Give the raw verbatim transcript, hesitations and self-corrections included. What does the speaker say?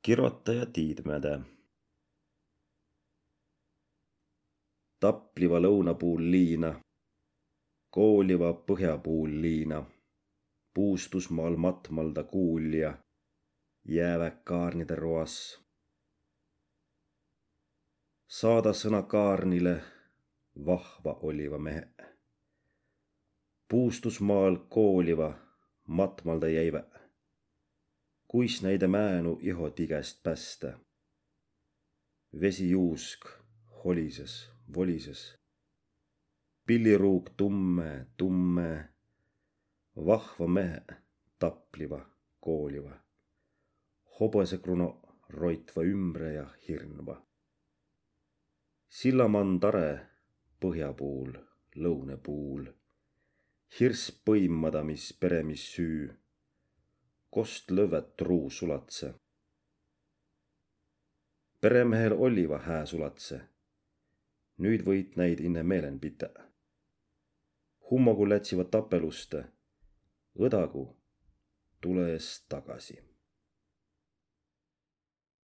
Kirjoittaja Tiidmäde. Tapliva lõunapuul liina, kooliva põhjapuul liina, puustusmaal matmalda kuulja, jäävä kaarnide roas. Saada sõna kaarnile vahva oliva mehe. Puustusmaal kooliva matmalda jäivä, kuis näide määnu iho tigäst pästä. Vesijuusk holises, volises. Pilliruuk tumme, tumme, vahva mehe tapliva, kooliva. Hobõsekruno roitva ümbre ja hirnva. Sillaman tare põhjapuul, lõunepuul. Hirs põimada, mis peremis süü. Kost lõvet truu sulatse. Peremehel oliva hää sulatse. Nüüd võit näid inne meelen pitä. Hummogu lätsiva tapeluste, õdagu tule ees tagasi.